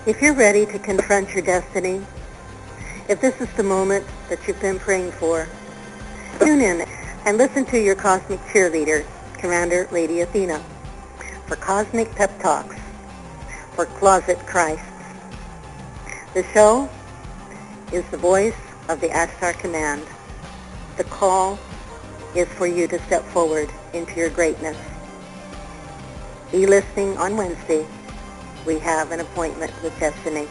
If you're ready to confront your destiny, if this is the moment that you've been praying for, tune in and listen to your cosmic cheerleader, Commander Lady Athena, for Cosmic Pep Talks for Closet Christs. The show is the voice of the Ashtar Command. The call is for you to step forward into your greatness. Be listening on Wednesday. We have an appointment with destiny.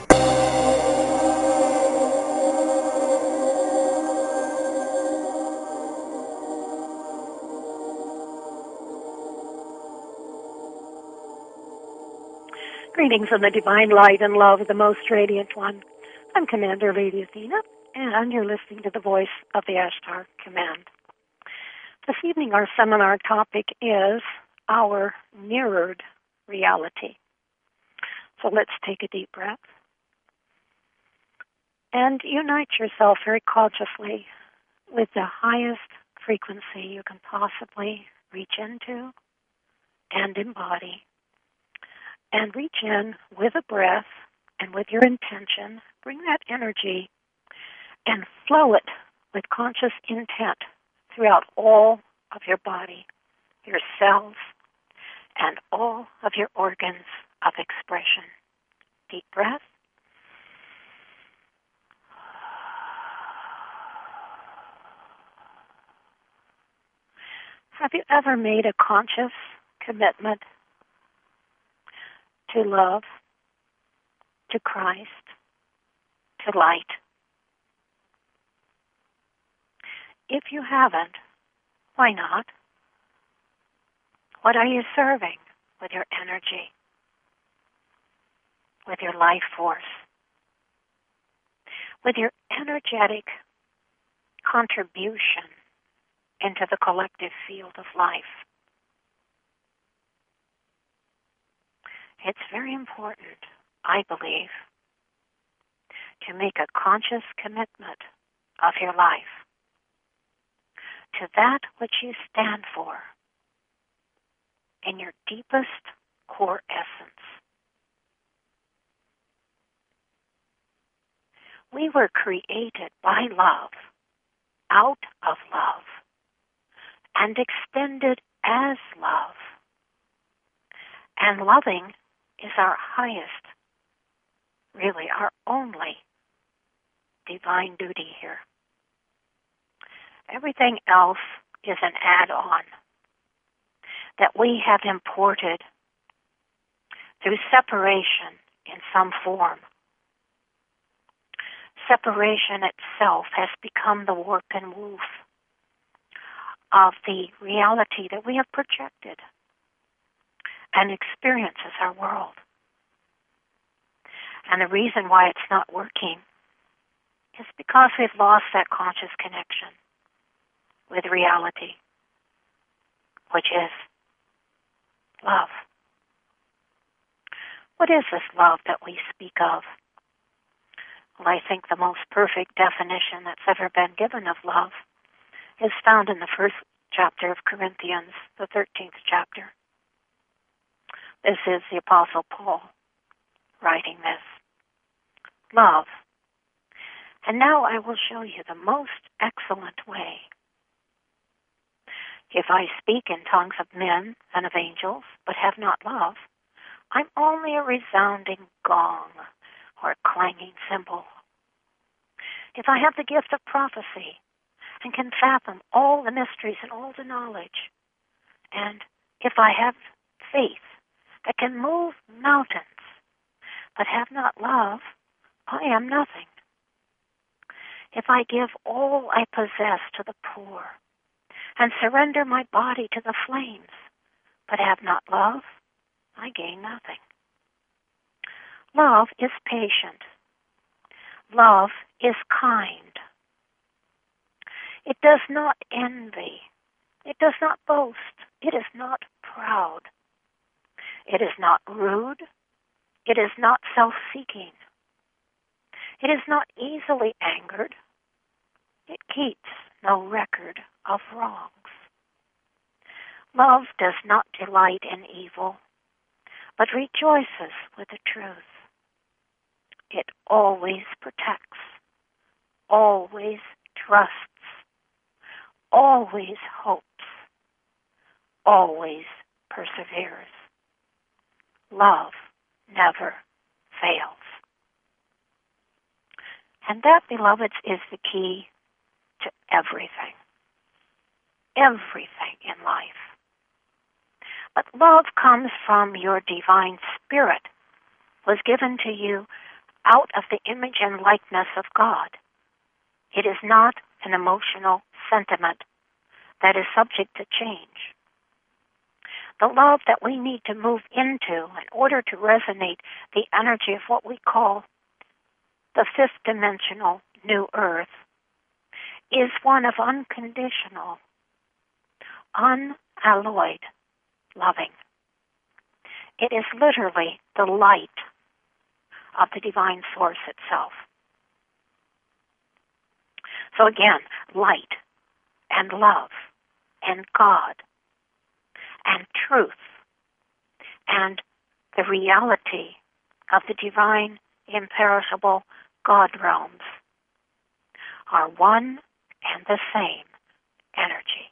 Greetings in the divine light and love of the most radiant one. I'm Commander Lady Athena, and you're listening to the voice of the Ashtar Command. This evening our seminar topic is our mirrored reality. So let's take a deep breath and unite yourself very consciously with the highest frequency you can possibly reach into and embody. And reach in with a breath and with your intention. Bring that energy and flow it with conscious intent throughout all of your body, your cells, and all of your organs of expression. Deep breath. Have you ever made a conscious commitment to love, to Christ, to light? If you haven't, why not? What are you serving with your energy, with your life force, with your energetic contribution into the collective field of life? It's very important, I believe, to make a conscious commitment of your life to that which you stand for in your deepest core essence. We were created by love, out of love, and extended as love. And loving is our highest, really our only divine duty here. Everything else is an add-on that we have imported through separation in some form. Separation itself has become the warp and woof of the reality that we have projected and experiences our world. And the reason why it's not working is because we've lost that conscious connection with reality, which is love. What is this love that we speak of? Well, I think the most perfect definition that's ever been given of love is found in the first chapter of Corinthians, the 13th chapter. This is the Apostle Paul writing this. Love. And now I will show you the most excellent way. If I speak in tongues of men and of angels, but have not love, I'm only a resounding gong or a clanging cymbal. If I have the gift of prophecy and can fathom all the mysteries and all the knowledge, and if I have faith that can move mountains, but have not love, I am nothing. If I give all I possess to the poor and surrender my body to the flames, but have not love, I gain nothing. Love is patient. Love is kind. It does not envy. It does not boast. It is not proud. It is not rude. It is not self-seeking. It is not easily angered. It keeps no record of wrongs. Love does not delight in evil, but rejoices with the truth. it always protects, always trusts, always hopes, always perseveres. Love never fails. And that, beloveds, is the key to everything. Everything in life. But love comes from your divine spirit, was given to you out of the image and likeness of God. It is not an emotional sentiment that is subject to change. The love that we need to move into in order to resonate the energy of what we call the fifth dimensional new earth is one of unconditional, unalloyed loving. It is literally the light of the divine source itself. So again, light and love and God and truth and the reality of the divine, imperishable God realms are one and the same energy.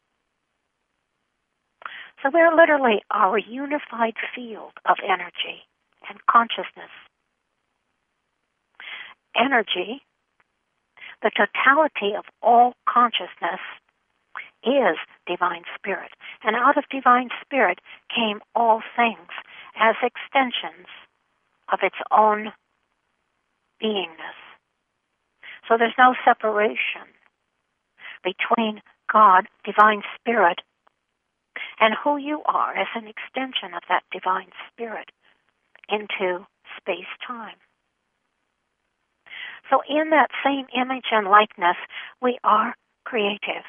So they're literally our unified field of energy and consciousness. Energy, the totality of all consciousness, is divine spirit. And out of divine spirit came all things as extensions of its own beingness. So there's no separation between God, divine spirit, and who you are as an extension of that divine spirit into space-time. So in that same image and likeness, we are creative.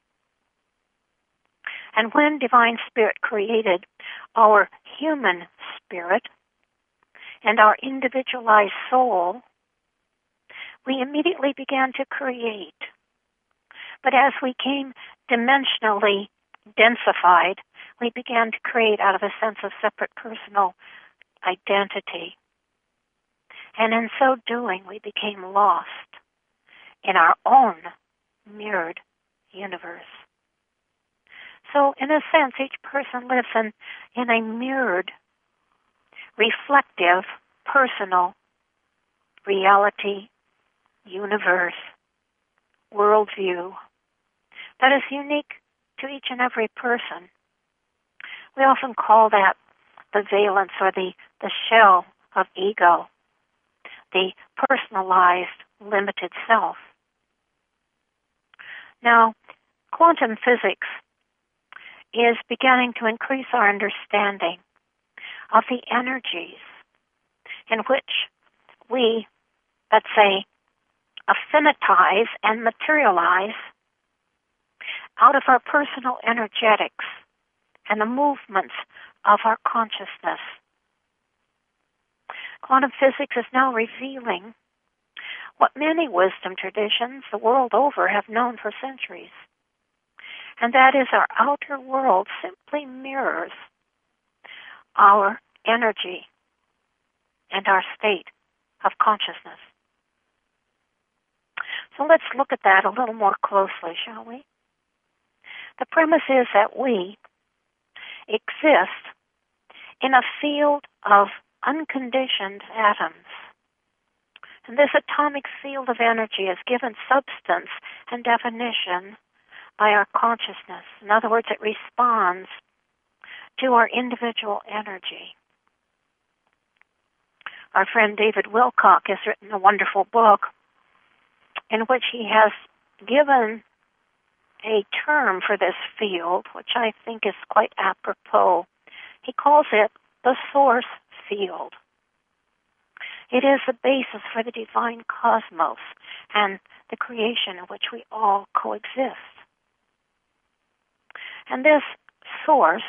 And when divine spirit created our human spirit and our individualized soul, we immediately began to create. But as we came dimensionally densified, we began to create out of a sense of separate personal identity. And in so doing, we became lost in our own mirrored universe. So in a sense, each person lives in a mirrored, reflective, personal reality, universe, worldview that is unique to each and every person. We often call that the valence or the shell of ego, the personalized, limited self. Now, quantum physics is beginning to increase our understanding of the energies in which we, let's say, affinitize and materialize out of our personal energetics and the movements of our consciousness. Quantum physics is now revealing what many wisdom traditions the world over have known for centuries, and that is our outer world simply mirrors our energy and our state of consciousness. So let's look at that a little more closely, shall we? The premise is that we exist in a field of unconditioned atoms. And this atomic field of energy is given substance and definition by our consciousness. In other words, it responds to our individual energy. Our friend David Wilcock has written a wonderful book in which he has given a term for this field, which I think is quite apropos. He calls it the source field. It is the basis for the divine cosmos and the creation in which we all coexist. And this source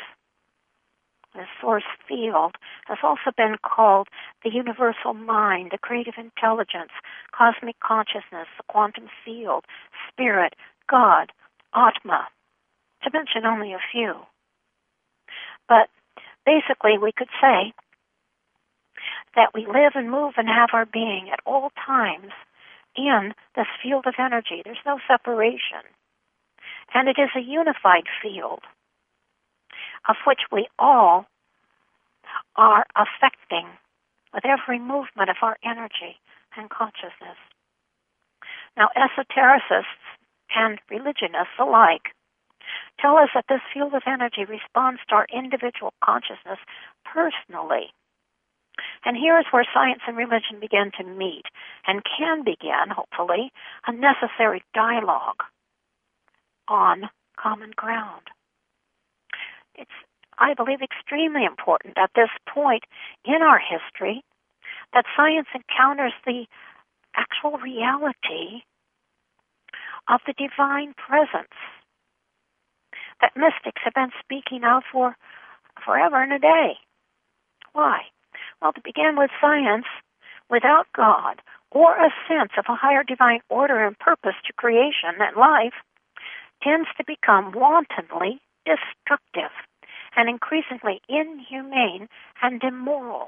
field, has also been called the universal mind, the creative intelligence, cosmic consciousness, the quantum field, spirit, God, Atma, to mention only a few. But basically we could say that we live and move and have our being at all times in this field of energy. There's no separation. And it is a unified field of which we all are affecting with every movement of our energy and consciousness. Now, esotericists and religionists alike tell us that this field of energy responds to our individual consciousness personally. And here is where science and religion begin to meet and can begin, hopefully, a necessary dialogue on common ground. It's, I believe, extremely important at this point in our history that science encounters the actual reality of the divine presence that mystics have been speaking of for forever and a day. Why? Well, to begin with, science, without God or a sense of a higher divine order and purpose to creation and life, tends to become wantonly destructive and increasingly inhumane and immoral.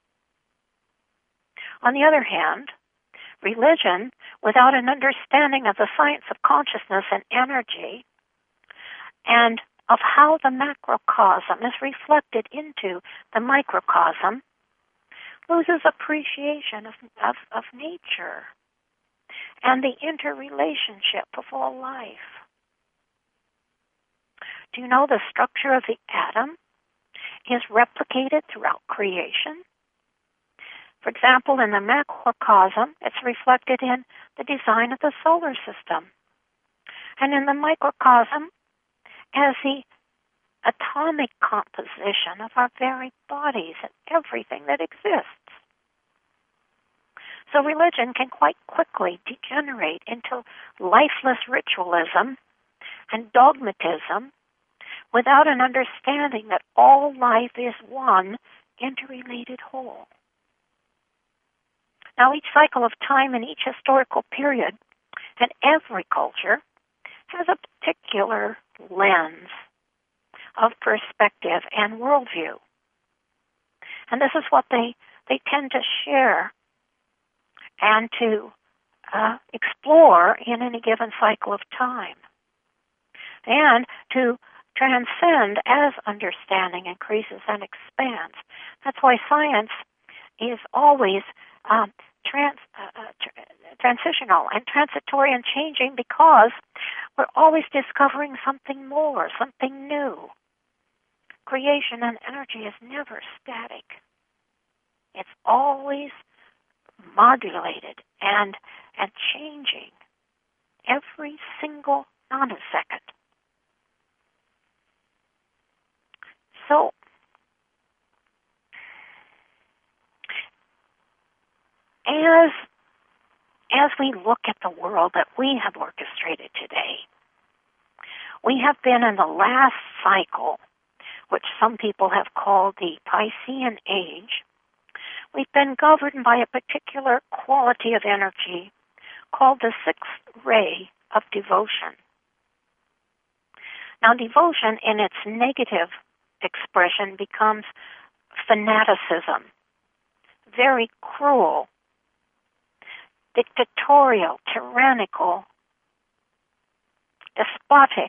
On the other hand, religion, without an understanding of the science of consciousness and energy, and of how the macrocosm is reflected into the microcosm, loses appreciation of nature and the interrelationship of all life. Do you know the structure of the atom is replicated throughout creation? For example, in the macrocosm, it's reflected in the design of the solar system. And in the microcosm, as the atomic composition of our very bodies and everything that exists. So religion can quite quickly degenerate into lifeless ritualism and dogmatism without an understanding that all life is one interrelated whole. Now, each cycle of time in each historical period and every culture has a particular lens of perspective and worldview. And this is what they tend to share and to explore in any given cycle of time. And to transcend as understanding increases and expands. That's why science is always transitional and transitory and changing, because we're always discovering something more, something new. Creation and energy is never static. It's always modulated and changing every single nanosecond. So, as we look at the world that we have orchestrated today, we have been in the last cycle, which some people have called the Piscean Age. We've been governed by a particular quality of energy called the sixth ray of devotion. Now, devotion in its negative expression becomes fanaticism, very cruel, dictatorial, tyrannical, despotic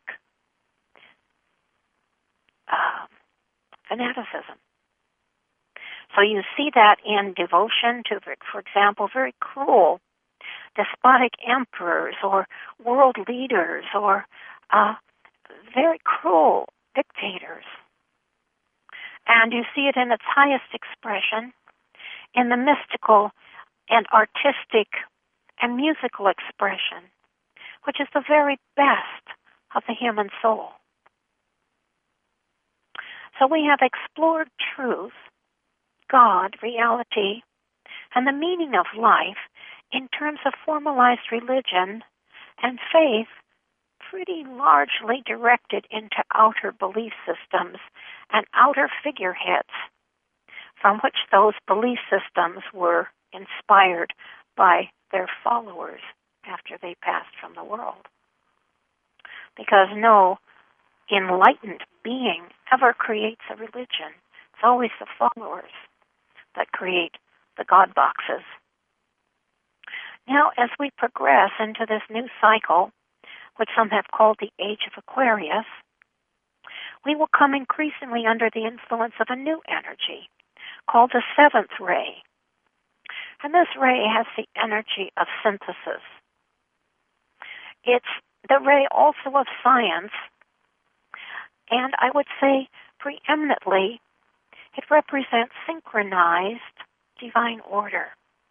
fanaticism. So you see that in devotion to, for example, very cruel, despotic emperors or world leaders or very cruel dictators. And you see it in its highest expression in the mystical and artistic and musical expression, which is the very best of the human soul. So we have explored truth, God, reality, and the meaning of life in terms of formalized religion and faith, pretty largely directed into outer belief systems and outer figureheads from which those belief systems were inspired by their followers after they passed from the world. Because no enlightened being ever creates a religion. It's always the followers that create the God boxes. Now, as we progress into this new cycle, which some have called the Age of Aquarius, we will come increasingly under the influence of a new energy called the seventh ray. And this ray has the energy of synthesis. It's the ray also of science, and I would say preeminently it represents synchronized divine order.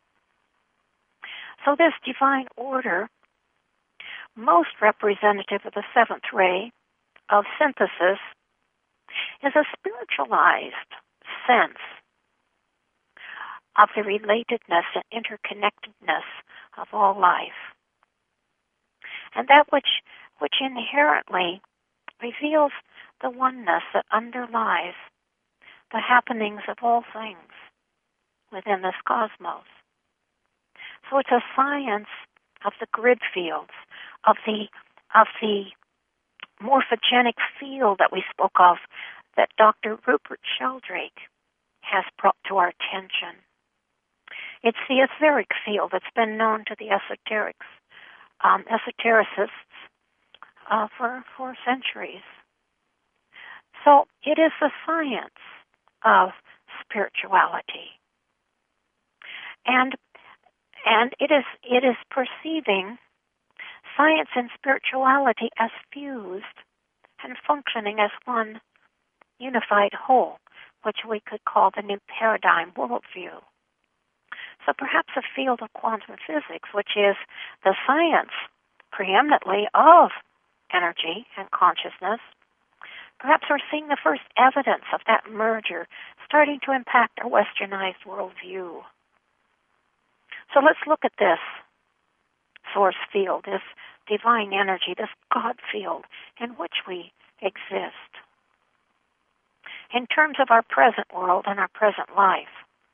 So this divine order, most representative of the seventh ray of synthesis, is a spiritualized sense of the relatedness and interconnectedness of all life. And that which inherently reveals the oneness that underlies the happenings of all things within this cosmos. So it's a science of the grid fields, of the morphogenic field that we spoke of, that Dr. Rupert Sheldrake has brought to our attention. It's the etheric field that's been known to the esotericists for centuries. So it is the science of spirituality. And it is perceiving science and spirituality as fused and functioning as one unified whole, which we could call the new paradigm worldview. So perhaps a field of quantum physics, which is the science preeminently of energy and consciousness, perhaps we're seeing the first evidence of that merger starting to impact our westernized worldview. So let's look at this source field, this divine energy, this God field in which we exist. In terms of our present world and our present life.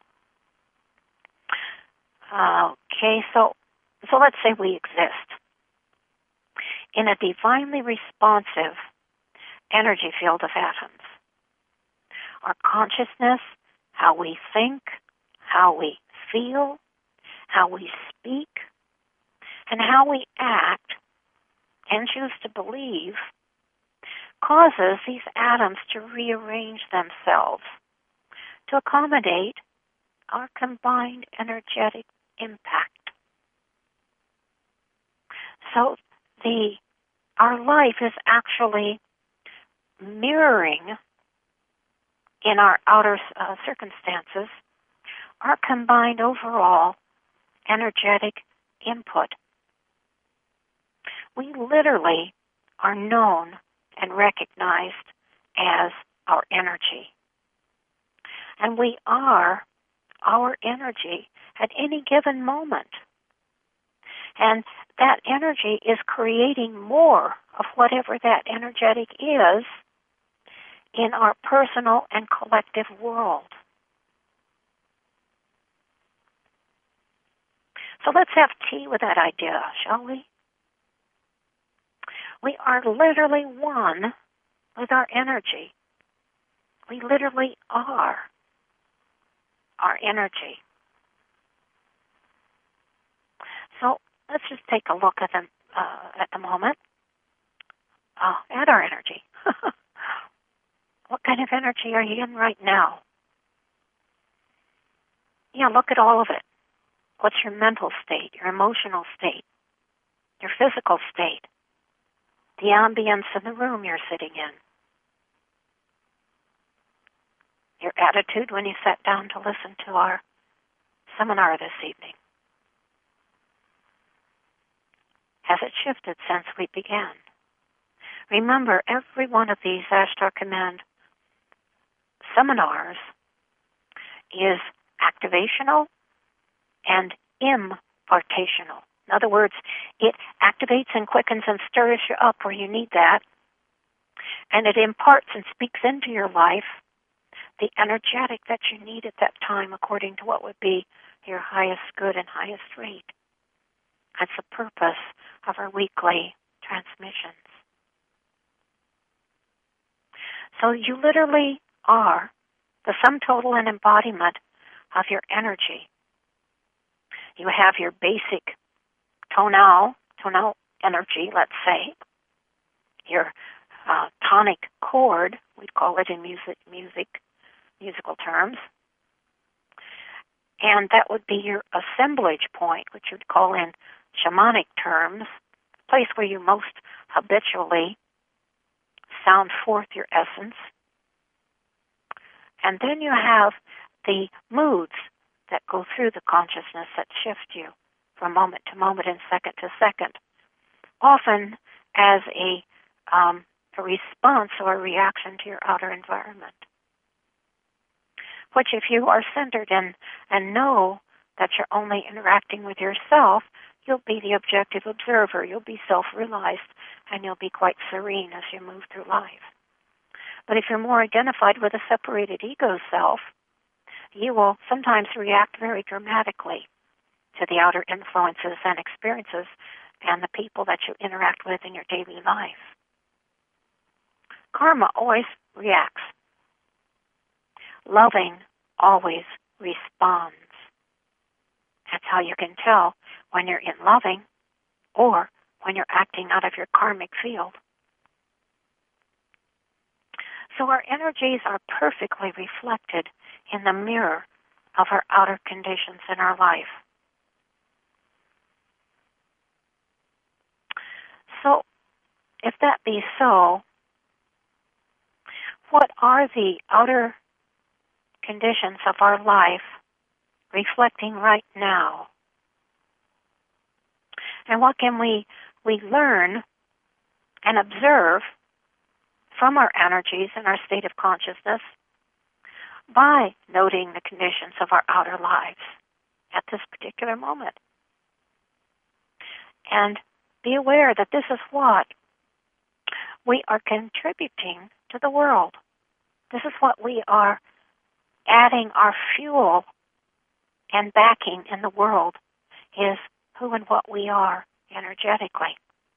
Okay, so let's say we exist in a divinely responsive energy field of atoms. Our consciousness, how we think, how we feel, how we speak, and how we act and choose to believe causes these atoms to rearrange themselves to accommodate our combined energetic impact. So our life is actually mirroring in our outer circumstances our combined overall energetic input. We literally are known and recognized as our energy. And we are our energy at any given moment. And that energy is creating more of whatever that energetic is in our personal and collective world. So let's have tea with that idea, shall we? We are literally one with our energy. We literally are our energy. So let's just take a look at the moment, at our energy. What kind of energy are you in right now? Yeah, look at all of it. What's your mental state, your emotional state, your physical state, the ambience in the room you're sitting in, your attitude when you sat down to listen to our seminar this evening? Has it shifted since we began? Remember, every one of these Ashtar Command seminars is activational and impartational. In other words, it activates and quickens and stirs you up where you need that, and it imparts and speaks into your life the energetic that you need at that time according to what would be your highest good and highest rate. That's the purpose of our weekly transmissions. So you literally are the sum total and embodiment of your energy. You have your basic tonal energy, let's say, your tonic chord, we'd call it in musical terms, and that would be your assemblage point, which you'd call in shamanic terms, the place where you most habitually sound forth your essence. And then you have the moods that go through the consciousness that shift you from moment to moment and second to second, often as a response or a reaction to your outer environment, which if you are centered in and know that you're only interacting with yourself, you'll be the objective observer, you'll be self-realized, and you'll be quite serene as you move through life. But if you're more identified with a separated ego self, you will sometimes react very dramatically to the outer influences and experiences and the people that you interact with in your daily life. Karma always reacts. Loving always responds. That's how you can tell when you're in loving or when you're acting out of your karmic field. So our energies are perfectly reflected in the mirror of our outer conditions in our life. So, if that be so, what are the outer conditions of our life reflecting right now? And what can we learn and observe from our energies and our state of consciousness by noting the conditions of our outer lives at this particular moment? And be aware that this is what we are contributing to the world. This is what we are adding our fuel and backing in the world, is who and what we are energetically.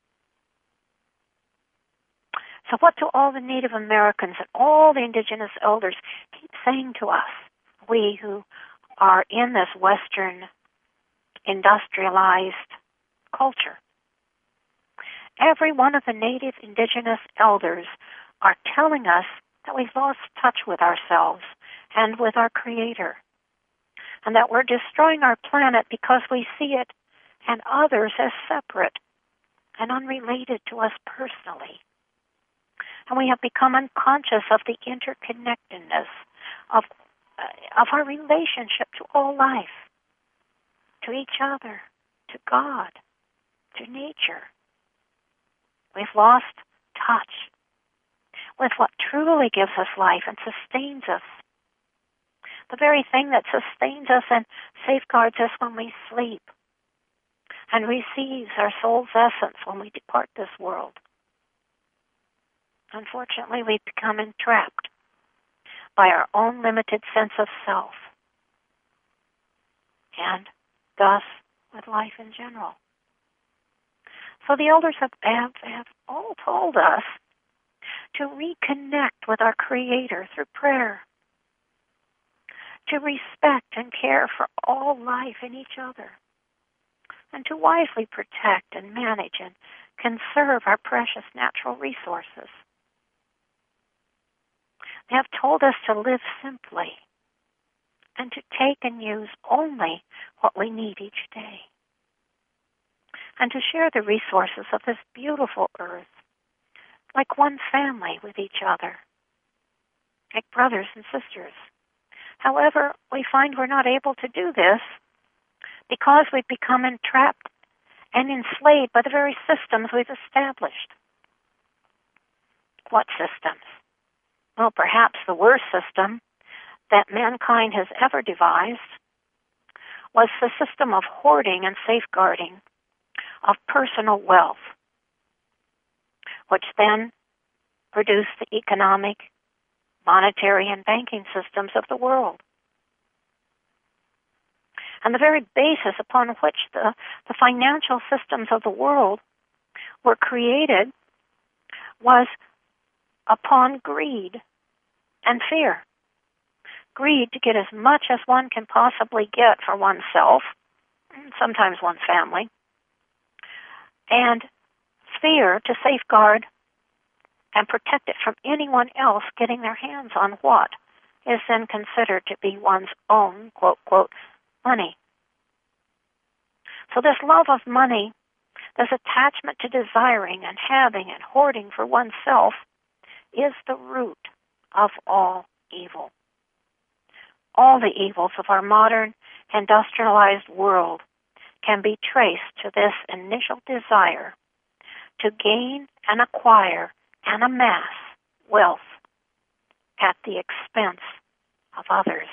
So what do all the Native Americans and all the indigenous elders keep saying to us, we who are in this Western industrialized culture? Every one of the native indigenous elders are telling us that we've lost touch with ourselves and with our Creator, and that we're destroying our planet because we see it and others as separate and unrelated to us personally. And we have become unconscious of the interconnectedness of our relationship to all life, to each other, to God, to nature. We've lost touch with what truly gives us life and sustains us. The very thing that sustains us and safeguards us when we sleep and receives our soul's essence when we depart this world. Unfortunately, we've become entrapped by our own limited sense of self, and thus with life in general. So the elders have all told us to reconnect with our Creator through prayer, to respect and care for all life and each other, and to wisely protect and manage and conserve our precious natural resources. They have told us to live simply and to take and use only what we need each day, and to share the resources of this beautiful earth like one family with each other, like brothers and sisters. However, we find we're not able to do this because we've become entrapped and enslaved by the very systems we've established. What systems? Well, perhaps the worst system that mankind has ever devised was the system of hoarding and safeguarding of personal wealth, which then produced the economic, monetary, and banking systems of the world. And the very basis upon which the financial systems of the world were created was upon greed and fear. Greed to get as much as one can possibly get for oneself, sometimes one's family. And fear to safeguard and protect it from anyone else getting their hands on what is then considered to be one's own, quote, quote, money. So this love of money, this attachment to desiring and having and hoarding for oneself is the root of all evil. All the evils of our modern industrialized world can be traced to this initial desire to gain and acquire and amass wealth at the expense of others.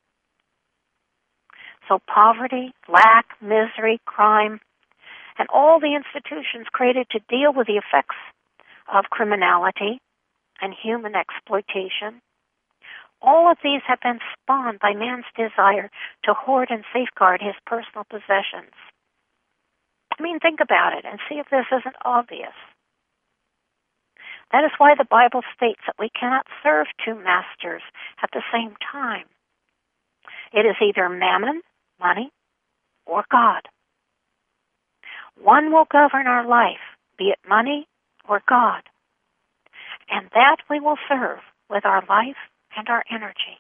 So poverty, lack, misery, crime, and all the institutions created to deal with the effects of criminality and human exploitation, all of these have been spawned by man's desire to hoard and safeguard his personal possessions. I mean, think about it and see if this isn't obvious. That is why the Bible states that we cannot serve two masters at the same time. It is either mammon, money, or God. One will govern our life, be it money or God, and that we will serve with our life and our energy.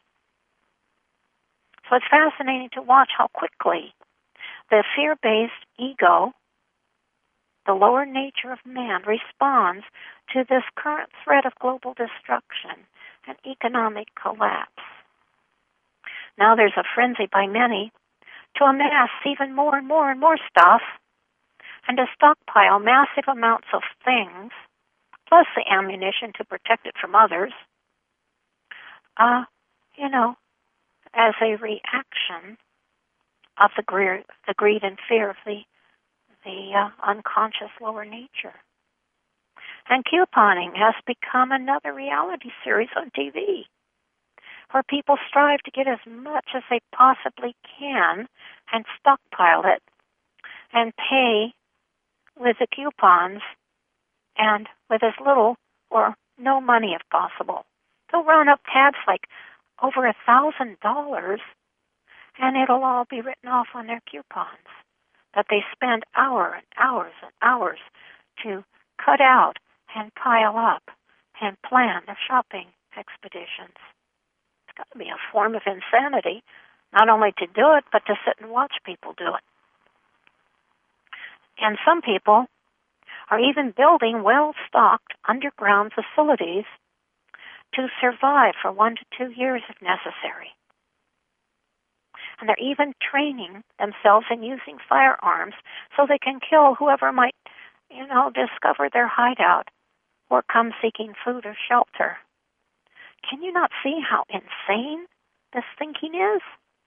So it's fascinating to watch how quickly the fear-based ego, the lower nature of man, responds to this current threat of global destruction and economic collapse. Now there's a frenzy by many to amass even more and more and more stuff and to stockpile massive amounts of things, plus the ammunition to protect it from others, as a reaction of the greed and fear of the unconscious lower nature. And couponing has become another reality series on TV, where people strive to get as much as they possibly can and stockpile it and pay with the coupons and with as little or no money if possible. They'll run up tabs like over $1,000 and it'll all be written off on their coupons that they spend hours and hours and hours to cut out and pile up and plan their shopping expeditions. It's got to be a form of insanity, not only to do it, but to sit and watch people do it. And some people are even building well-stocked underground facilities to survive for 1 to 2 years if necessary. And they're even training themselves in using firearms so they can kill whoever might, discover their hideout or come seeking food or shelter. Can you not see how insane this thinking is?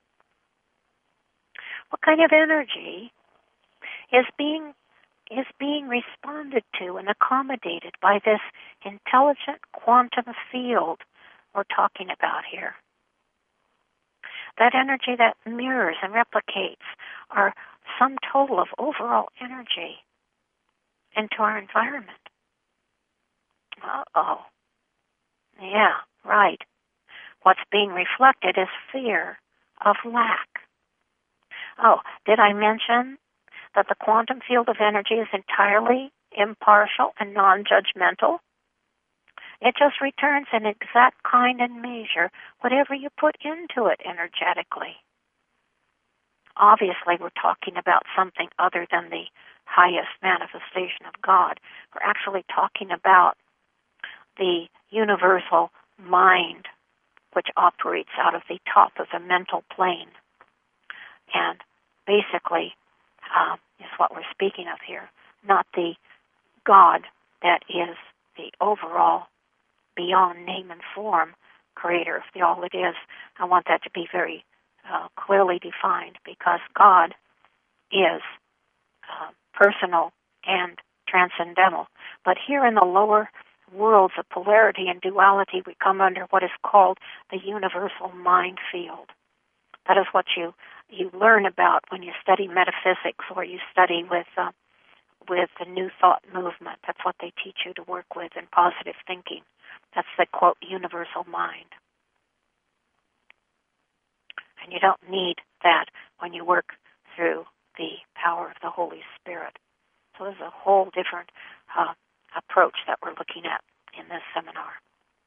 What kind of energy is being responded to and accommodated by this intelligent quantum field we're talking about here? That energy that mirrors and replicates our sum total of overall energy into our environment. Uh-oh. Yeah, right. What's being reflected is fear of lack. Oh, did I mention that the quantum field of energy is entirely impartial and non-judgmental? It just returns in exact kind and measure whatever you put into it energetically. Obviously, we're talking about something other than the highest manifestation of God. We're actually talking about the universal mind, which operates out of the top of the mental plane. And basically, is what we're speaking of here, not the God that is the overall, beyond name and form, creator of the all it is. I want that to be very clearly defined, because God is personal and transcendental. But here in the lower worlds of polarity and duality, we come under what is called the universal mind field. That is what you learn about when you study metaphysics or you study with the New Thought movement. That's what they teach you to work with in positive thinking. That's the, quote, universal mind. And you don't need that when you work through the power of the Holy Spirit. So there's a whole different approach that we're looking at in this seminar.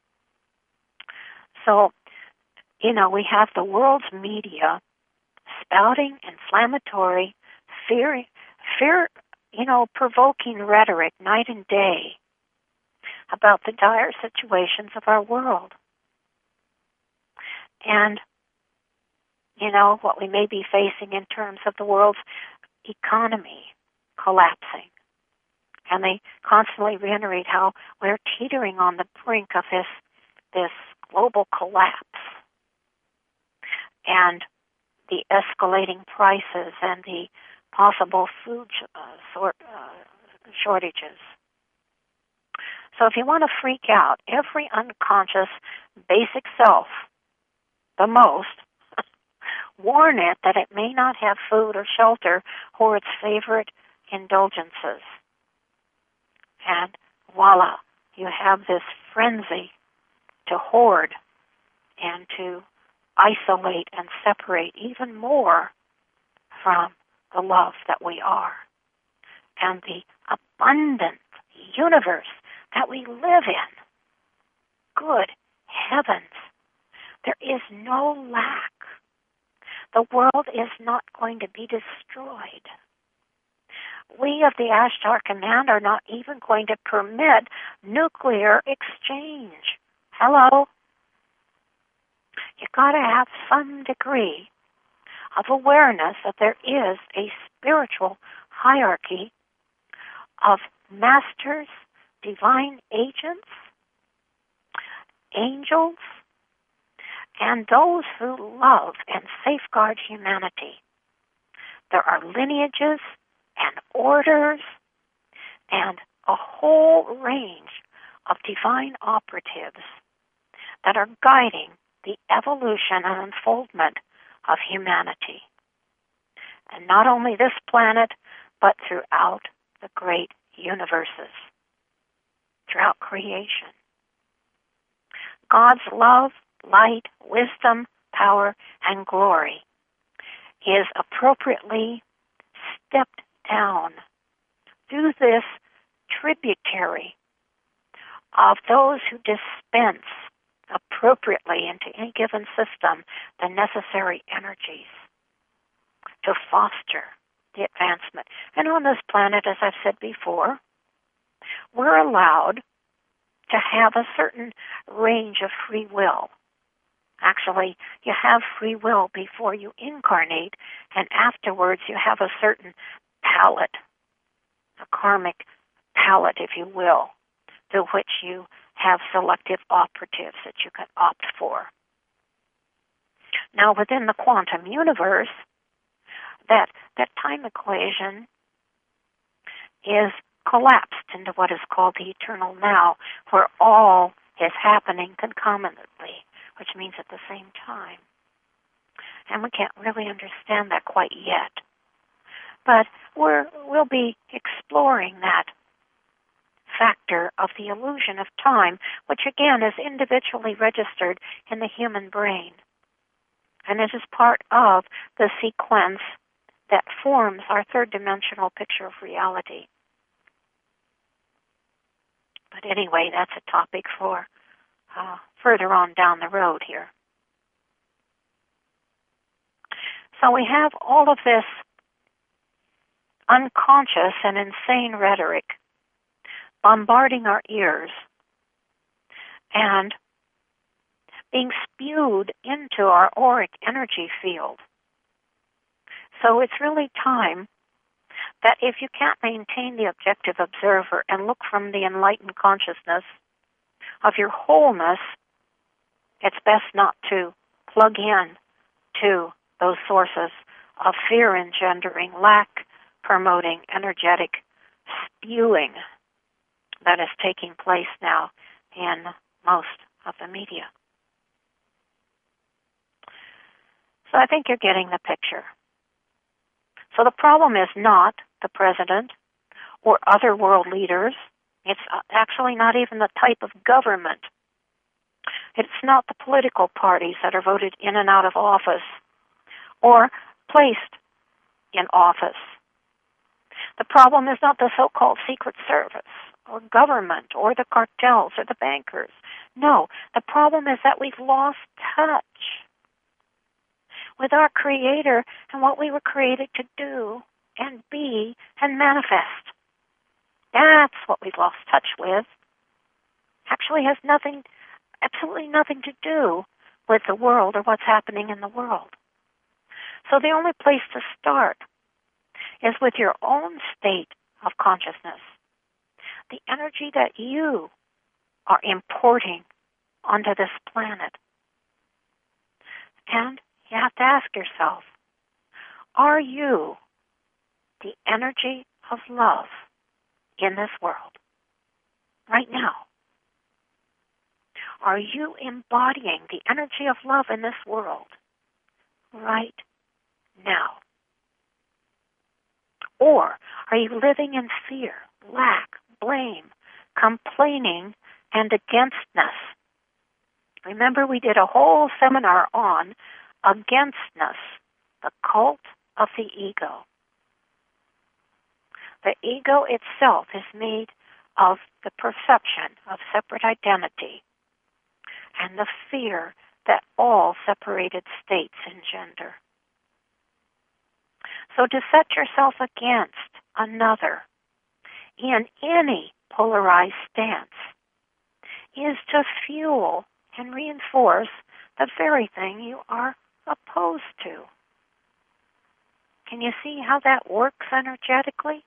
So, we have the world's media spouting inflammatory, provoking rhetoric night and day about the dire situations of our world. And, what we may be facing in terms of the world's economy collapsing. And they constantly reiterate how we're teetering on the brink of this global collapse. And the escalating prices and the possible food shortages. So if you want to freak out every unconscious basic self the most, warn it that it may not have food or shelter or its favorite indulgences. And voila, you have this frenzy to hoard and to isolate and separate even more from the love that we are and the abundant universe that we live in. Good heavens, there is no lack. The world is not going to be destroyed. We of the Ashtar Command are not even going to permit nuclear exchange. Hello? You got to have some degree of awareness that there is a spiritual hierarchy of masters, divine agents, angels, and those who love and safeguard humanity. There are lineages and orders and a whole range of divine operatives that are guiding the evolution and unfoldment of humanity. And not only this planet, but throughout the great universes, throughout creation. God's love, light, wisdom, power, and glory is appropriately stepped down through this tributary of those who dispense appropriately into any given system the necessary energies to foster the advancement. And on this planet, as I've said before, we're allowed to have a certain range of free will. Actually, you have free will before you incarnate, and afterwards you have a certain palette, a karmic palette, if you will, through which you have selective operatives that you can opt for. Now, within the quantum universe, that time equation is collapsed into what is called the eternal now, where all is happening concomitantly, which means at the same time. And we can't really understand that quite yet. But we'll be exploring that factor of the illusion of time, which again is individually registered in the human brain. And it is part of the sequence that forms our third-dimensional picture of reality. But anyway, that's a topic for further on down the road here. So we have all of this unconscious and insane rhetoric bombarding our ears and being spewed into our auric energy field. So it's really time that if you can't maintain the objective observer and look from the enlightened consciousness of your wholeness, it's best not to plug in to those sources of fear engendering, lack promoting, energetic spewing that is taking place now in most of the media. So I think you're getting the picture. So the problem is not the president or other world leaders. It's actually not even the type of government. It's not the political parties that are voted in and out of office or placed in office. The problem is not the so-called Secret Service or government or the cartels or the bankers. No, the problem is that we've lost touch with our Creator and what we were created to do and be and manifest. That's what we've lost touch with. Actually has absolutely nothing to do with the world or what's happening in the world. So the only place to start is with your own state of consciousness, the energy that you are importing onto this planet. And you have to ask yourself, are you the energy of love in this world right now? Are you embodying the energy of love in this world right now? Or are you living in fear, lack, blame, complaining, and againstness? Remember, we did a whole seminar on againstness, the cult of the ego. The ego itself is made of the perception of separate identity and the fear that all separated states engender. So to set yourself against another in any polarized stance is to fuel and reinforce the very thing you are opposed to. Can you see how that works energetically?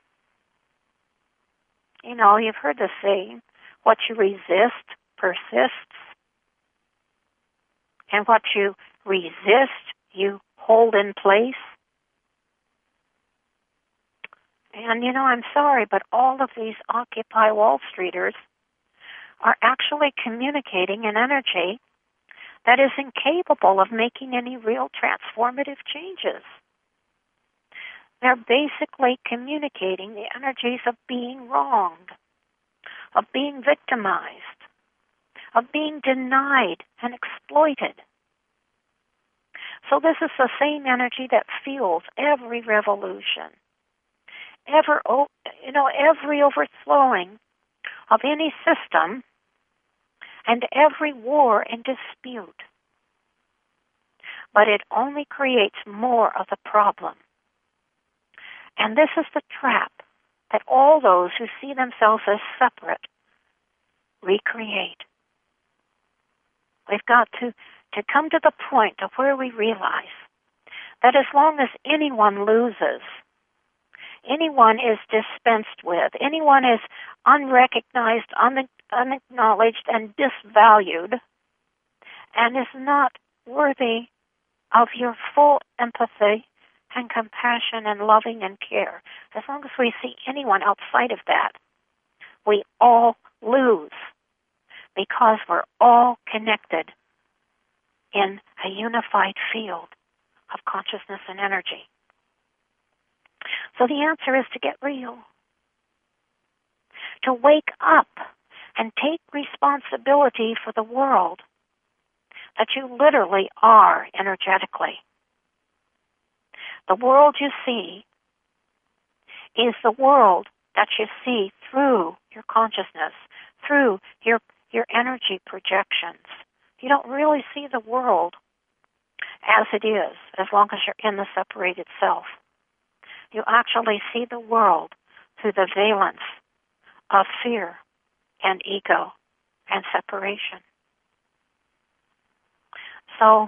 You know, you've heard the saying, what you resist persists. And what you resist, you hold in place. And, you know, I'm sorry, but all of these Occupy Wall Streeters are actually communicating an energy that is incapable of making any real transformative changes. They're basically communicating the energies of being wronged, of being victimized, of being denied and exploited. So this is the same energy that fuels every revolution, every overthrowing of any system and every war and dispute. But it only creates more of the problem. And this is the trap that all those who see themselves as separate recreate. We've got to come to the point of where we realize that as long as anyone loses, anyone is dispensed with, anyone is unrecognized, unacknowledged, and disvalued, and is not worthy of your full empathy and compassion and loving and care, as long as we see anyone outside of that, we all lose, because we're all connected in a unified field of consciousness and energy. So the answer is to get real, to wake up and take responsibility for the world that you literally are energetically. The world you see is the world that you see through your consciousness, through your energy projections. You don't really see the world as it is, as long as you're in the separated self. You actually see the world through the valence of fear and ego and separation. So,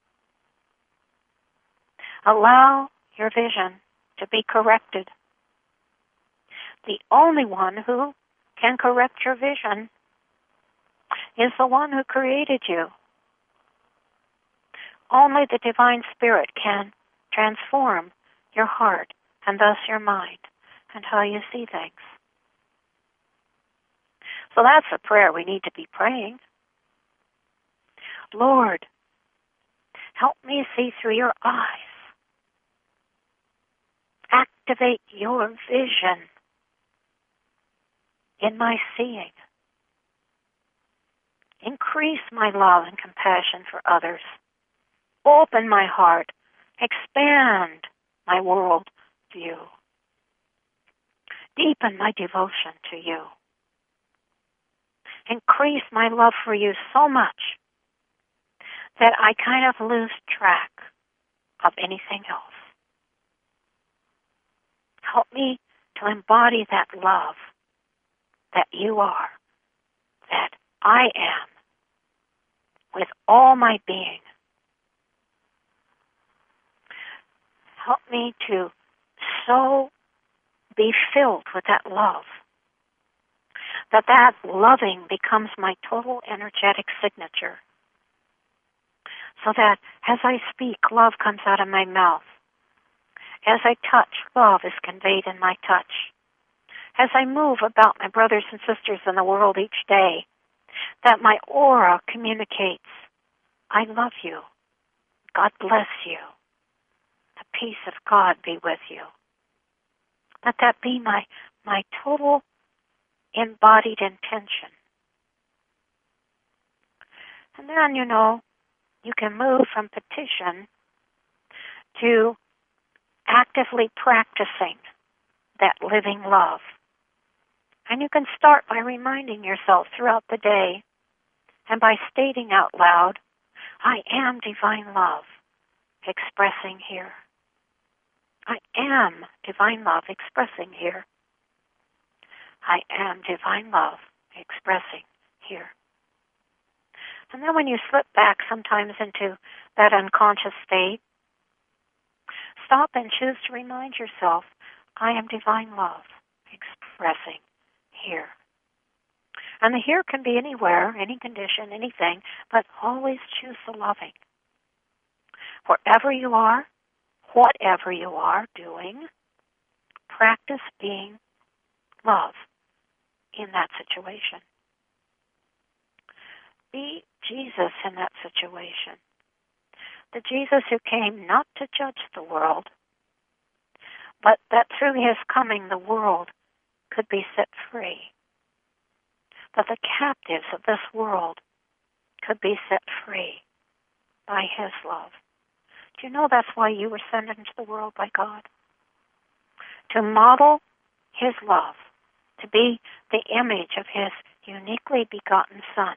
allow your vision to be corrected. The only one who can correct your vision is the one who created you. Only the Divine Spirit can transform your heart and thus your mind and how you see things. So that's a prayer we need to be praying. Lord, help me see through your eyes. Activate your vision in my seeing. Increase my love and compassion for others. Open my heart. Expand my world view. Deepen my devotion to you. Increase my love for you so much that I kind of lose track of anything else. Help me to embody that love that you are, that I am, with all my being. Help me to so be filled with that love, that loving becomes my total energetic signature, so that as I speak, love comes out of my mouth. As I touch, love is conveyed in my touch. As I move about my brothers and sisters in the world each day, that my aura communicates, I love you. God bless you. The peace of God be with you. Let that be my total embodied intention. And then, you can move from petition to actively practicing that living love. And you can start by reminding yourself throughout the day and by stating out loud, I am divine love, expressing here. I am divine love, expressing here. I am divine love, expressing here. And then when you slip back sometimes into that unconscious state, stop and choose to remind yourself, I am divine love, expressing here. And the here can be anywhere, any condition, anything, but always choose the loving. Wherever you are, whatever you are doing, practice being love in that situation. Be Jesus in that situation. The Jesus who came not to judge the world, but that through his coming the world could be set free. That the captives of this world could be set free by his love. Do you know that's why you were sent into the world by God? To model his love, to be the image of his uniquely begotten Son.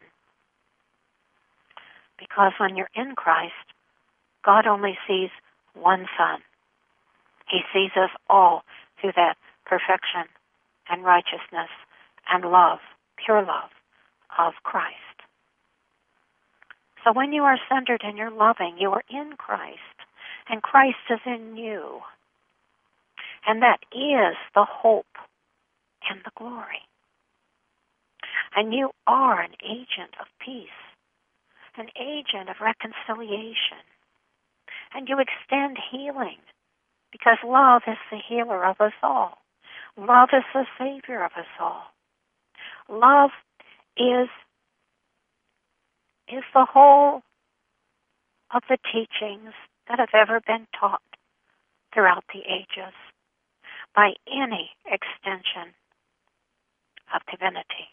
Because when you're in Christ, God only sees one Son. He sees us all through that perfection and righteousness and love, pure love of Christ. So when you are centered and you're loving, you are in Christ, and Christ is in you. And that is the hope and the glory. And you are an agent of peace, an agent of reconciliation. And you extend healing, because love is the healer of us all. Love is the Savior of us all. Love is the whole of the teachings that have ever been taught throughout the ages by any extension of divinity.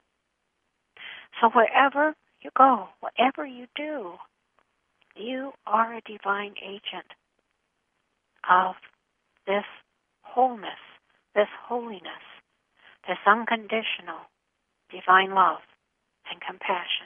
So wherever you go, whatever you do, you are a divine agent of this wholeness, this holiness, this unconditional divine love and compassion.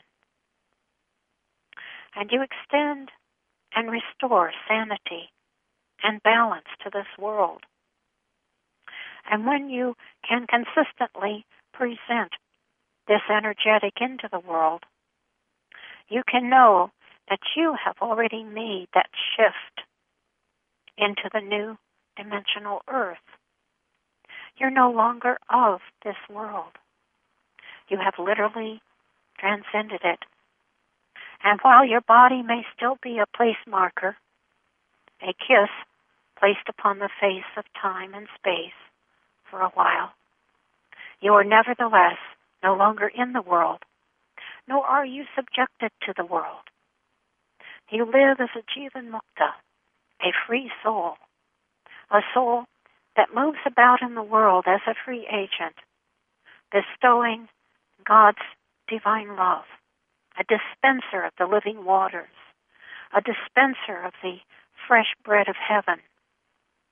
And you extend and restore sanity and balance to this world. And when you can consistently present this energetic into the world, you can know that you have already made that shift into the new dimensional earth. You're no longer of this world. You have literally transcended it. And while your body may still be a place marker, a kiss placed upon the face of time and space for a while, you are nevertheless no longer in the world, nor are you subjected to the world. You live as a Jivan Mukta, a free soul, a soul that moves about in the world as a free agent, bestowing God's divine love, a dispenser of the living waters, a dispenser of the fresh bread of heaven,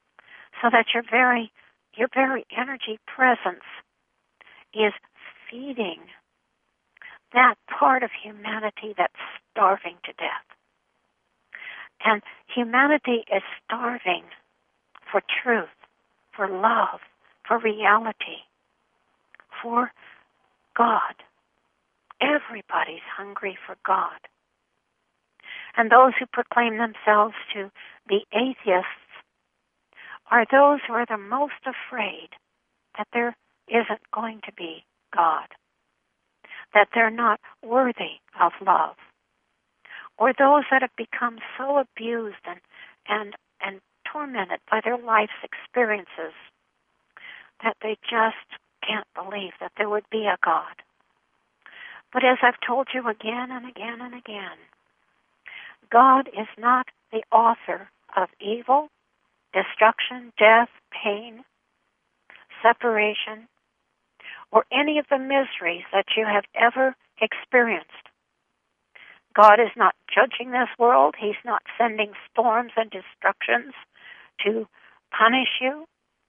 so that your very energy presence is feeding that part of humanity that's starving to death. And humanity is starving for truth, for love, for reality, for God. Everybody's hungry for God. And those who proclaim themselves to be atheists are those who are the most afraid that there isn't going to be God, that they're not worthy of love, or those that have become so abused and tormented by their life's experiences that they just can't believe that there would be a God. But as I've told you again and again and again, God is not the author of evil, destruction, death, pain, separation, or any of the miseries that you have ever experienced. God is not judging this world. He's not sending storms and destructions to punish you.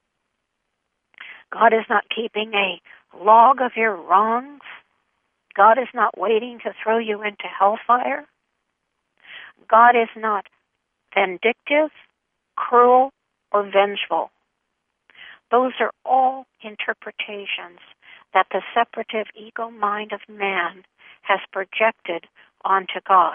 God is not keeping a log of your wrongs. God is not waiting to throw you into hellfire. God is not vindictive, cruel, or vengeful. Those are all interpretations that the separative ego mind of man has projected onto God.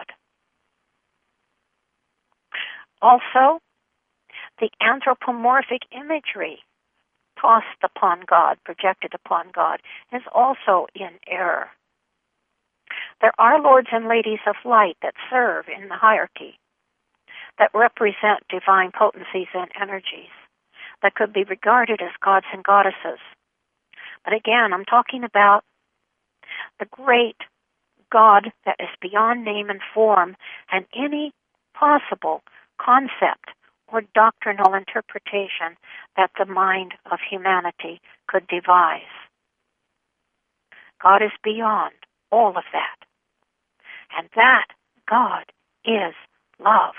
Also, the anthropomorphic imagery tossed upon God, projected upon God, is also in error. There are lords and ladies of light that serve in the hierarchy, that represent divine potencies and energies, that could be regarded as gods and goddesses. But again, I'm talking about the great God that is beyond name and form and any possible concept or doctrinal interpretation that the mind of humanity could devise. God is beyond all of that. And that God is love.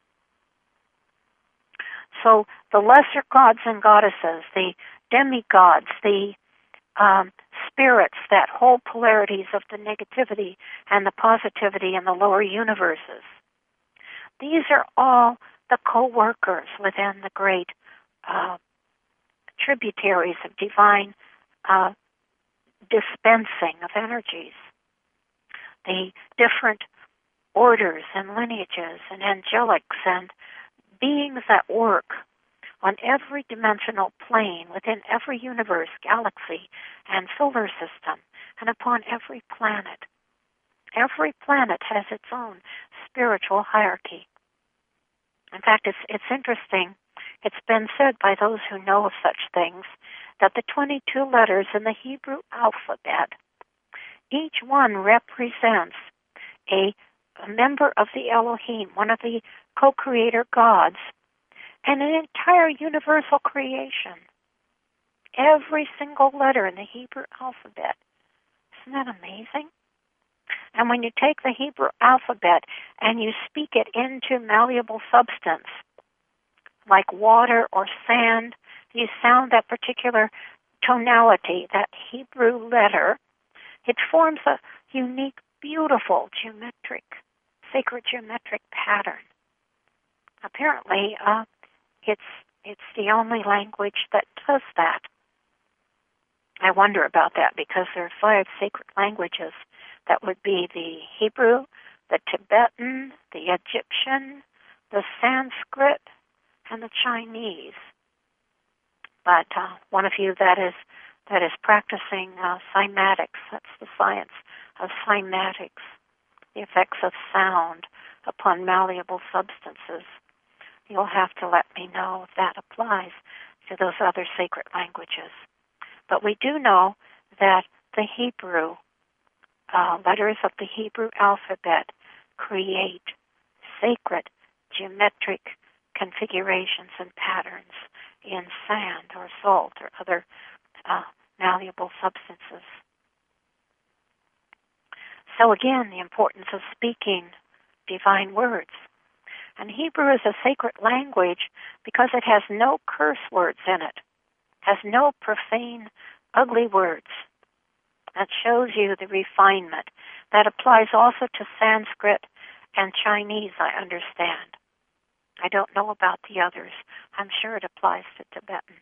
So the lesser gods and goddesses, the demigods, the spirits that hold polarities of the negativity and the positivity in the lower universes, these are all the co-workers within the great tributaries of divine dispensing of energies. The different orders and lineages and angelics and beings that work on every dimensional plane within every universe, galaxy, and solar system, and upon every planet. Every planet has its own spiritual hierarchy. In fact, it's interesting. It's been said by those who know of such things that the 22 letters in the Hebrew alphabet, each one represents a member of the Elohim, one of the co-creator gods, and an entire universal creation. Every single letter in the Hebrew alphabet. Isn't that amazing? And when you take the Hebrew alphabet and you speak it into malleable substance, like water or sand, you sound that particular tonality, that Hebrew letter. It forms a unique, beautiful sacred geometric pattern. Apparently, it's the only language that does that. I wonder about that because there are 5 sacred languages that would be the Hebrew, the Tibetan, the Egyptian, the Sanskrit, and the Chinese. But one of you that is practicing cymatics, that's the science of cymatics, the effects of sound upon malleable substances, you'll have to let me know if that applies to those other sacred languages. But we do know that the Hebrew letters of the Hebrew alphabet create sacred geometric configurations and patterns in sand or salt or other malleable substances. So again, the importance of speaking divine words. And Hebrew is a sacred language because it has no curse words in it, has no profane, ugly words. That shows you the refinement. That applies also to Sanskrit and Chinese, I understand. I don't know about the others. I'm sure it applies to Tibetan.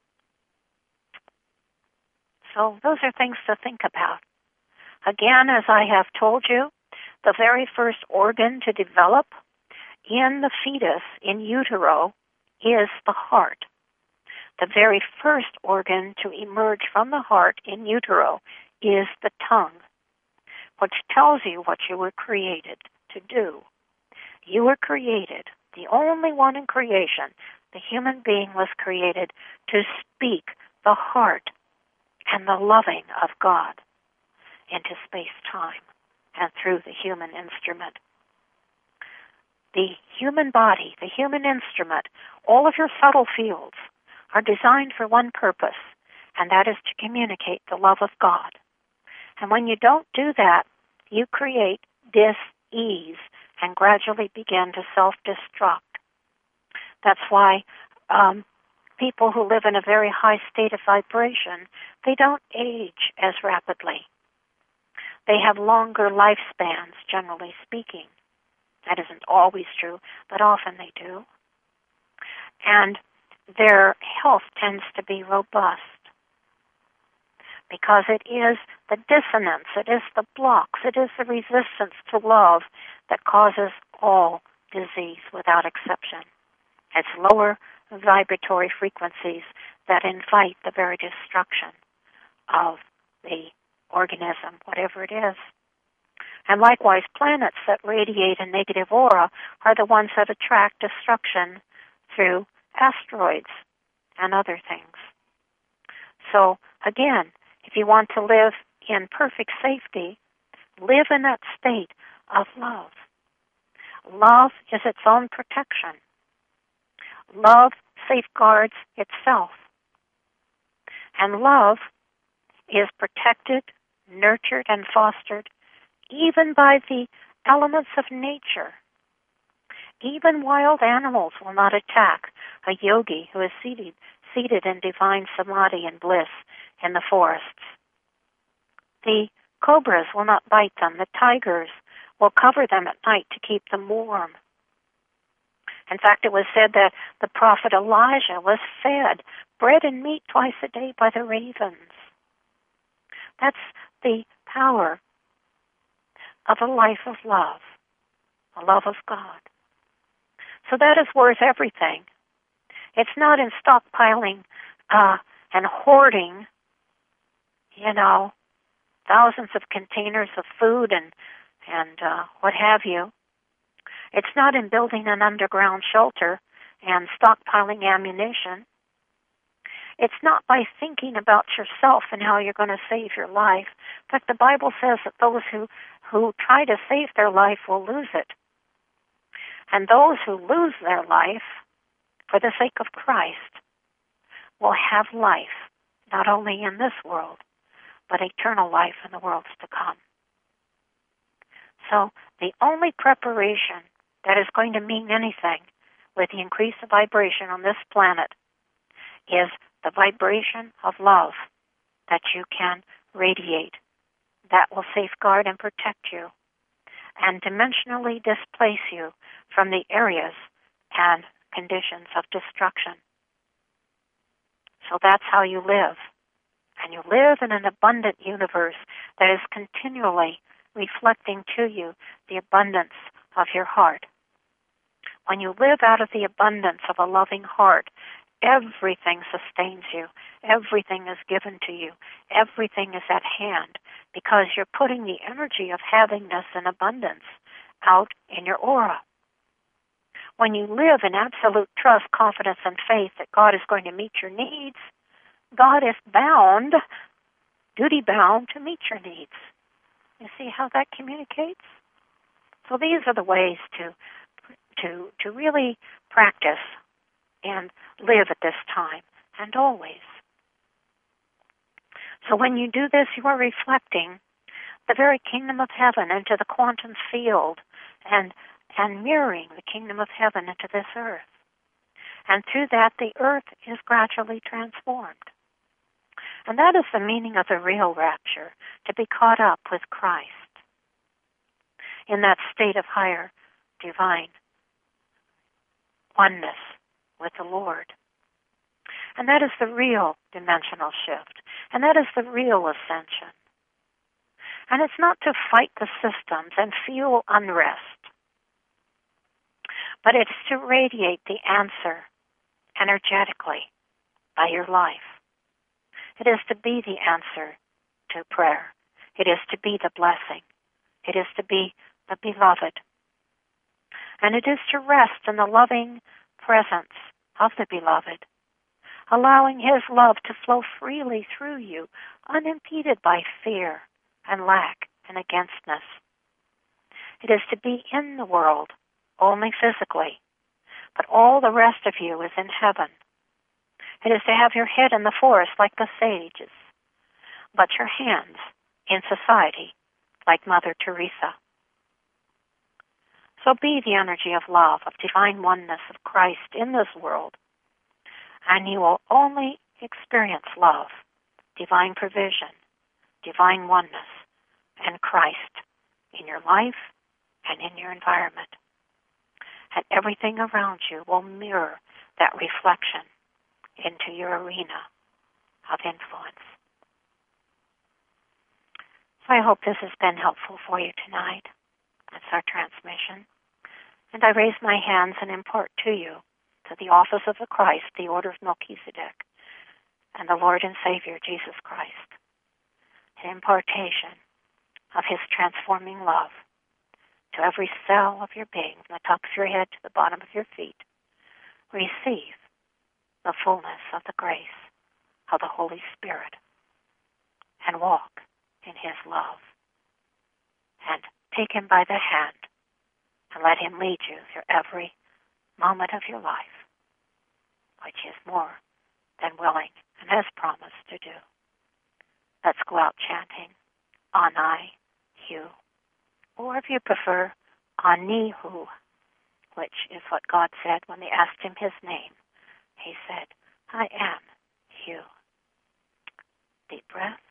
So those are things to think about. Again, as I have told you, the very first organ to develop in the fetus, in utero, is the heart. The very first organ to emerge from the heart in utero is the tongue, which tells you what you were created to do. You were created, the only one in creation, the human being was created to speak the heart and the loving of God into space-time and through the human instrument. The human body, the human instrument, all of your subtle fields are designed for one purpose, and that is to communicate the love of God. And when you don't do that, you create dis-ease and gradually begin to self-destruct. That's why people who live in a very high state of vibration, they don't age as rapidly. They have longer lifespans, generally speaking. That isn't always true, but often they do. And their health tends to be robust because it is the dissonance, it is the blocks, it is the resistance to love that causes all disease without exception. It's lower vibratory frequencies that invite the very destruction of the organism, whatever it is. And likewise, planets that radiate a negative aura are the ones that attract destruction through asteroids and other things. So, again, if you want to live in perfect safety, live in that state of love. Love is its own protection. Love safeguards itself. And love is protected, nurtured, and fostered even by the elements of nature. Even wild animals will not attack a yogi who is seated in divine samadhi and bliss in the forests. The cobras will not bite them. The tigers will cover them at night to keep them warm. In fact, it was said that the prophet Elijah was fed bread and meat twice a day by the ravens. That's the power of a life of love, a love of God. So that is worth everything. It's not in stockpiling and hoarding, thousands of containers of food and what have you. It's not in building an underground shelter and stockpiling ammunition. It's not by thinking about yourself and how you're going to save your life. In fact, the Bible says that those who try to save their life will lose it. And those who lose their life for the sake of Christ will have life, not only in this world, but eternal life in the worlds to come. So the only preparation that is going to mean anything with the increase of vibration on this planet is the vibration of love that you can radiate. That will safeguard and protect you and dimensionally displace you from the areas and conditions of destruction. So that's how you live. And you live in an abundant universe that is continually reflecting to you the abundance of your heart. When you live out of the abundance of a loving heart, everything sustains you. Everything is given to you. Everything is at hand because you're putting the energy of havingness and abundance out in your aura. When you live in absolute trust, confidence, and faith that God is going to meet your needs, God is bound, duty-bound, to meet your needs. You see how that communicates? So these are the ways to really practice and live at this time and always. So when you do this, you are reflecting the very kingdom of heaven into the quantum field and and mirroring the kingdom of heaven into this earth. And through that, the earth is gradually transformed. And that is the meaning of the real rapture, to be caught up with Christ in that state of higher divine oneness with the Lord. And that is the real dimensional shift. And that is the real ascension. And it's not to fight the systems and fuel unrest, but it's to radiate the answer energetically by your life. It is to be the answer to prayer. It is to be the blessing. It is to be the beloved. And it is to rest in the loving presence of the beloved, allowing his love to flow freely through you, unimpeded by fear and lack and againstness. It is to be in the world, only physically, but all the rest of you is in heaven. It is to have your head in the forest like the sages, but your hands in society like Mother Teresa. So be the energy of love, of divine oneness of Christ in this world, and you will only experience love, divine provision, divine oneness, and Christ in your life and in your environment. And everything around you will mirror that reflection into your arena of influence. So I hope this has been helpful for you tonight. That's our transmission. And I raise my hands and impart to you, to the office of the Christ, the order of Melchizedek, and the Lord and Savior, Jesus Christ, an impartation of his transforming love to every cell of your being, from the top of your head to the bottom of your feet. Receive the fullness of the grace of the Holy Spirit and walk in his love. And take him by the hand and let him lead you through every moment of your life, which he is more than willing and has promised to do. Let's go out chanting Anai Hu, or if you prefer, Anihu, which is what God said when they asked him his name. He said, I am Hu. Deep breath.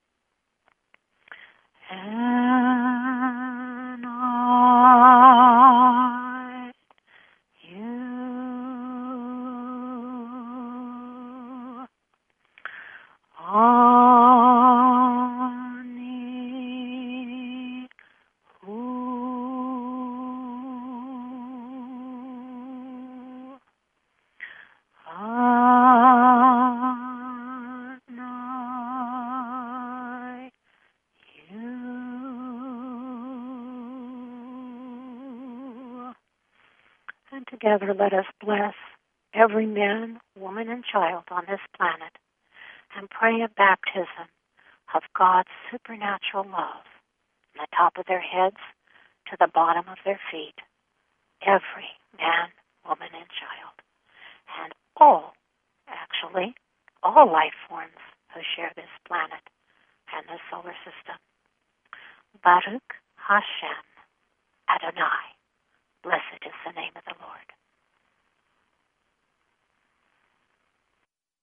And I, you, Ani, Hu, Anai, you. And together let us bless every man, woman, and child on this planet and pray a baptism of God's supernatural love from the top of their heads to the bottom of their feet. Every man, woman, and child. And all life forms who share this planet and the solar system. Baruch Hashem Adonai. Blessed is the name of the Lord.